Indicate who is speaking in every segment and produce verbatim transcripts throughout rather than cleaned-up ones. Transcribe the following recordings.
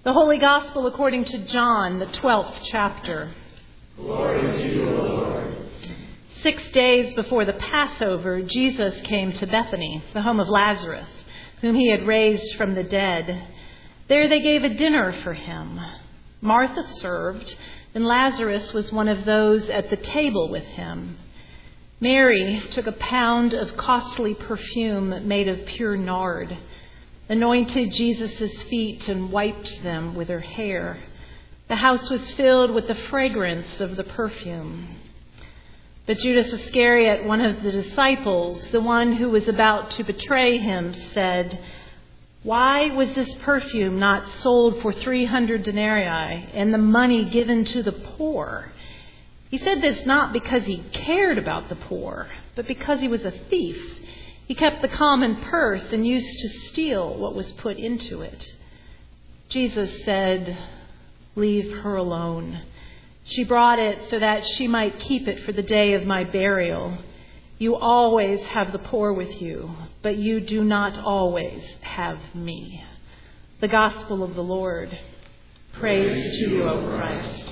Speaker 1: The Holy Gospel according to John, the twelfth chapter.
Speaker 2: Glory to you, O Lord.
Speaker 1: Six days before the Passover, Jesus came to Bethany, the home of Lazarus, whom he had raised from the dead. There they gave a dinner for him. Martha served, and Lazarus was one of those at the table with him. Mary took a pound of costly perfume made of pure nard, anointed Jesus' feet and wiped them with her hair. The house was filled with the fragrance of the perfume. But Judas Iscariot, one of the disciples, the one who was about to betray him, said, "Why was this perfume not sold for three hundred denarii and the money given to the poor?" He said this not because he cared about the poor, but because he was a thief. He kept the common purse and used to steal what was put into it. Jesus said, "Leave her alone. She brought it so that she might keep it for the day of my burial. You always have the poor with you, but you do not always have me." The Gospel of the Lord. Praise, Praise to you, O Christ.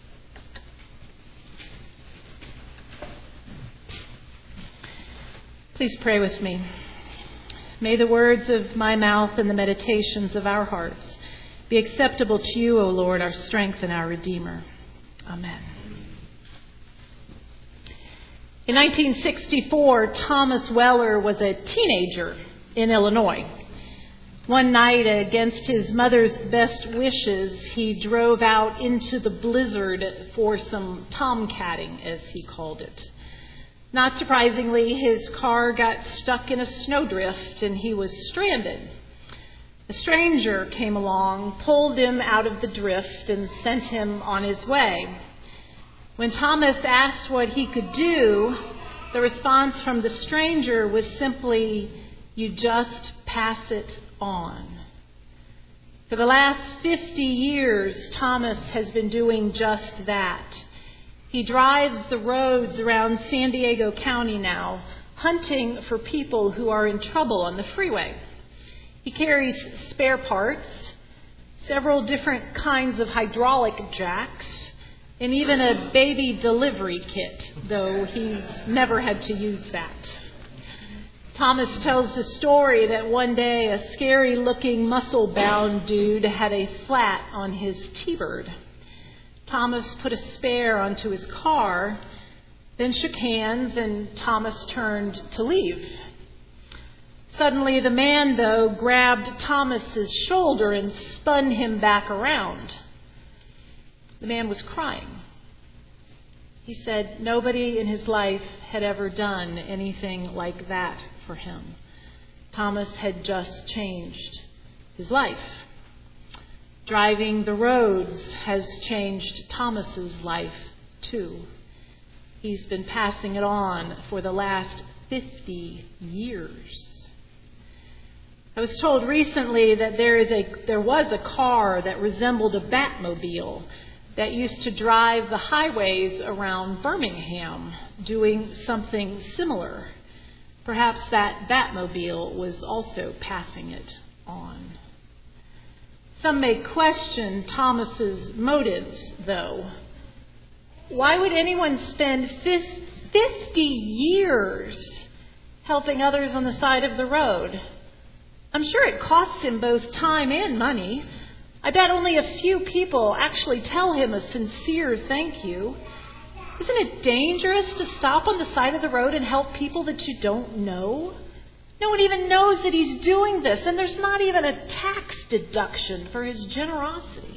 Speaker 1: Please pray with me. May the words of my mouth and the meditations of our hearts be acceptable to you, O Lord, our strength and our Redeemer. Amen. In nineteen sixty-four, Thomas Weller was a teenager in Illinois. One night, against his mother's best wishes, he drove out into the blizzard for some tomcatting, as he called it. Not surprisingly, his car got stuck in a snowdrift and he was stranded. A stranger came along, pulled him out of the drift, and sent him on his way. When Thomas asked what he could do, the response from the stranger was simply, "You just pass it on." For the last fifty years, Thomas has been doing just that. He drives the roads around San Diego County now, hunting for people who are in trouble on the freeway. He carries spare parts, several different kinds of hydraulic jacks, and even a baby delivery kit, though he's never had to use that. Thomas tells the story that one day a scary-looking, muscle-bound dude had a flat on his T-Bird. Thomas put a spare onto his car, then shook hands, and Thomas turned to leave. Suddenly, the man, though, grabbed Thomas's shoulder and spun him back around. The man was crying. He said nobody in his life had ever done anything like that for him. Thomas had just changed his life. Driving the roads has changed Thomas's life, too. He's been passing it on for the last fifty years. I was told recently that there is a there was a car that resembled a Batmobile that used to drive the highways around Birmingham, doing something similar. Perhaps that Batmobile was also passing it on. Some may question Thomas's motives, though. Why would anyone spend fifty years helping others on the side of the road? I'm sure it costs him both time and money. I bet only a few people actually tell him a sincere thank you. Isn't it dangerous to stop on the side of the road and help people that you don't know? No one even knows that he's doing this, and there's not even a tax deduction for his generosity.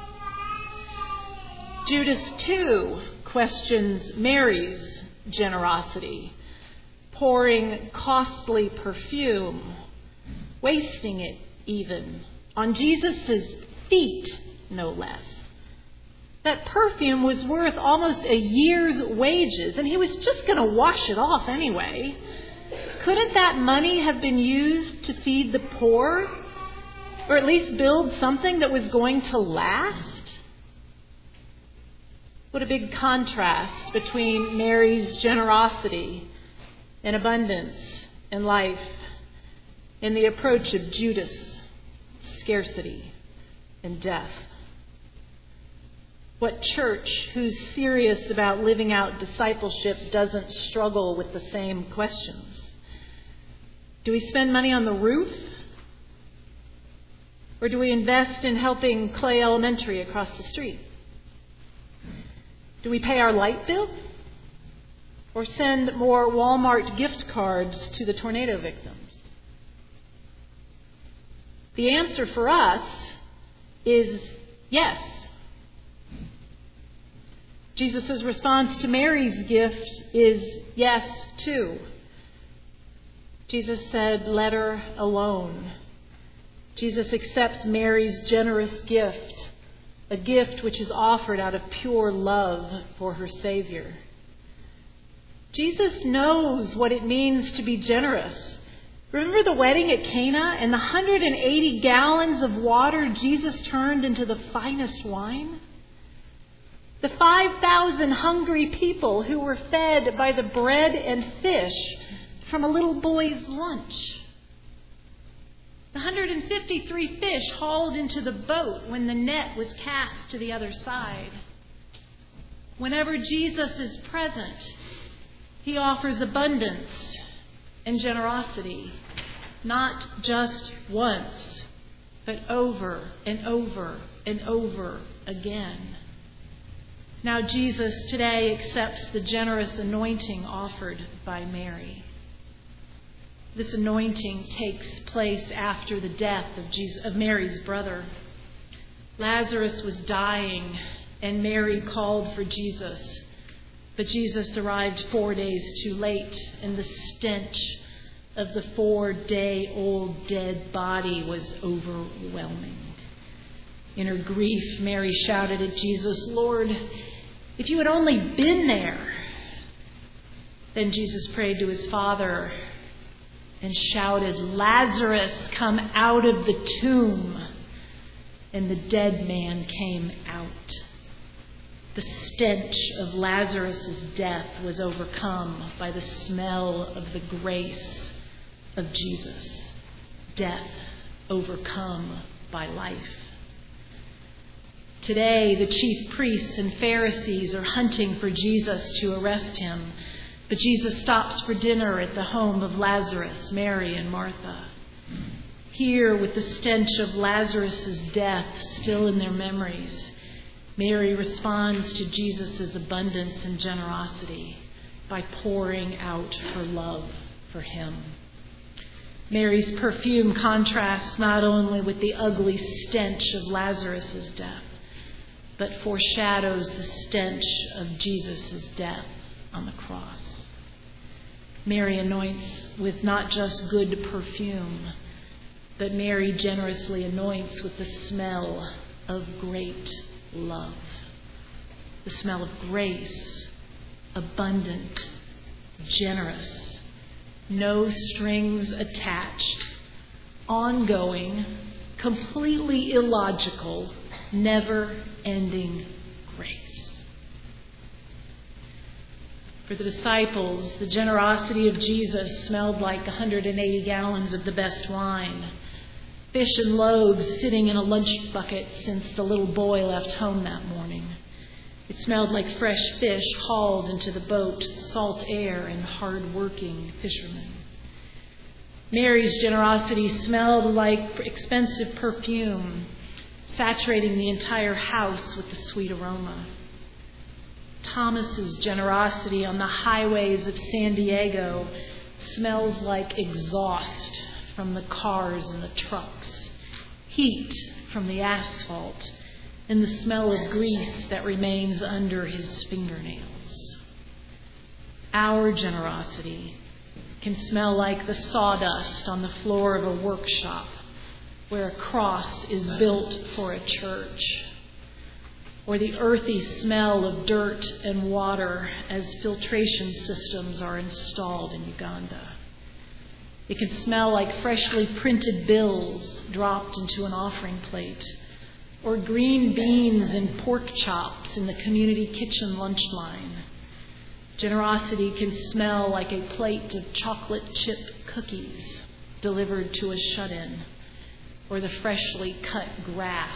Speaker 1: Judas, too, questions Mary's generosity, pouring costly perfume, wasting it even, on Jesus' feet, no less. That perfume was worth almost a year's wages, and he was just going to wash it off anyway. Couldn't that money have been used to feed the poor? Or at least build something that was going to last? What a big contrast between Mary's generosity and abundance in life and the approach of Judas, scarcity and death? What church who's serious about living out discipleship doesn't struggle with the same questions? Do we spend money on the roof? Or do we invest in helping Clay Elementary across the street? Do we pay our light bill? Or send more Walmart gift cards to the tornado victims? The answer for us is yes. Jesus' response to Mary's gift is yes, too. Jesus said, let her alone. Jesus accepts Mary's generous gift, a gift which is offered out of pure love for her Savior. Jesus knows what it means to be generous. Remember the wedding at Cana and the one hundred eighty gallons of water Jesus turned into the finest wine? The five thousand hungry people who were fed by the bread and fish from a little boy's lunch. The one hundred fifty-three fish hauled into the boat when the net was cast to the other side. Whenever Jesus is present, he offers abundance and generosity, not just once, but over and over and over again. Now Jesus today accepts the generous anointing offered by Mary. This anointing takes place after the death of, Jesus, of Mary's brother. Lazarus was dying, and Mary called for Jesus. But Jesus arrived four days too late, and the stench of the four-day-old dead body was overwhelming. In her grief, Mary shouted at Jesus, Lord, if you had only been there. Then Jesus prayed to his Father and shouted, Lazarus, come out of the tomb. And the dead man came out. The stench of Lazarus' death was overcome by the smell of the grace of Jesus. Death overcome by life. Today, the chief priests and Pharisees are hunting for Jesus to arrest him. But Jesus stops for dinner at the home of Lazarus, Mary, and Martha. Here, with the stench of Lazarus' death still in their memories, Mary responds to Jesus' abundance and generosity by pouring out her love for him. Mary's perfume contrasts not only with the ugly stench of Lazarus' death, but foreshadows the stench of Jesus' death on the cross. Mary anoints with not just good perfume, but Mary generously anoints with the smell of great love. The smell of grace, abundant, generous, no strings attached, ongoing, completely illogical, never-ending grace. For the disciples, the generosity of Jesus smelled like one hundred eighty gallons of the best wine, fish and loaves sitting in a lunch bucket since the little boy left home that morning. It smelled like fresh fish hauled into the boat, salt air, and hard-working fishermen. Mary's generosity smelled like expensive perfume, saturating the entire house with the sweet aroma. Thomas's generosity on the highways of San Diego smells like exhaust from the cars and the trucks, heat from the asphalt, and the smell of grease that remains under his fingernails. Our generosity can smell like the sawdust on the floor of a workshop where a cross is built for a church, or the earthy smell of dirt and water as filtration systems are installed in Uganda. It can smell like freshly printed bills dropped into an offering plate, or green beans and pork chops in the community kitchen lunch line. Generosity can smell like a plate of chocolate chip cookies delivered to a shut-in, or the freshly cut grass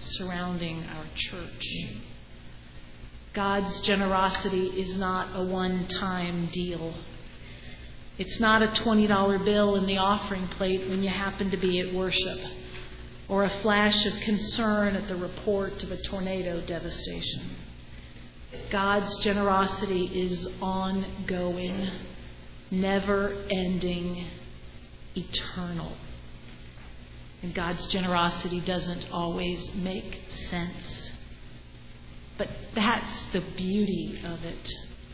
Speaker 1: surrounding our church. God's generosity is not a one-time deal. It's not a twenty dollar bill in the offering plate when you happen to be at worship, or a flash of concern at the report of a tornado devastation. God's generosity is ongoing, never-ending, eternal. And God's generosity doesn't always make sense. But that's the beauty of it.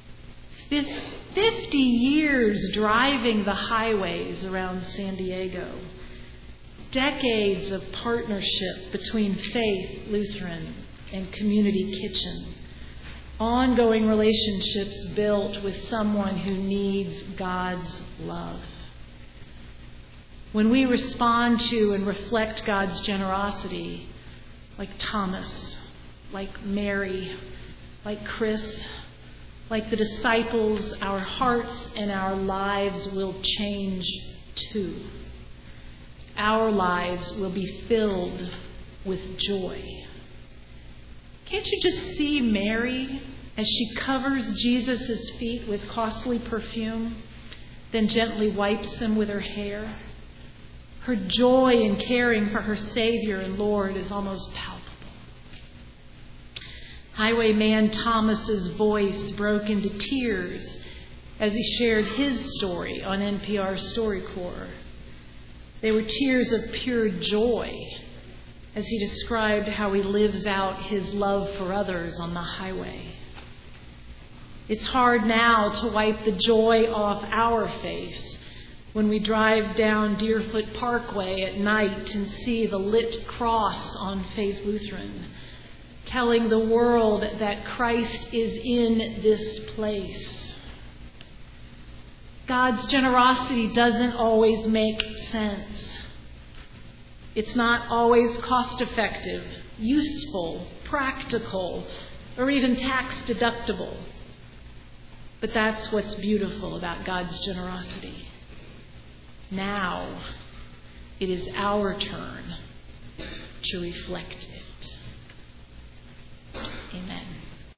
Speaker 1: Fifty years driving the highways around San Diego. Decades of partnership between Faith Lutheran and Community Kitchen. Ongoing relationships built with someone who needs God's love. When we respond to and reflect God's generosity, like Thomas, like Mary, like Chris, like the disciples, our hearts and our lives will change too. Our lives will be filled with joy. Can't you just see Mary as she covers Jesus' feet with costly perfume, then gently wipes them with her hair? Her joy in caring for her Savior and Lord is almost palpable. Highwayman Thomas's voice broke into tears as he shared his story on N P R's StoryCorps. They were tears of pure joy as he described how he lives out his love for others on the highway. It's hard now to wipe the joy off our face when we drive down Deerfoot Parkway at night and see the lit cross on Faith Lutheran, telling the world that Christ is in this place. God's generosity doesn't always make sense. It's not always cost-effective, useful, practical, or even tax-deductible. But that's what's beautiful about God's generosity. Now it is our turn to reflect it.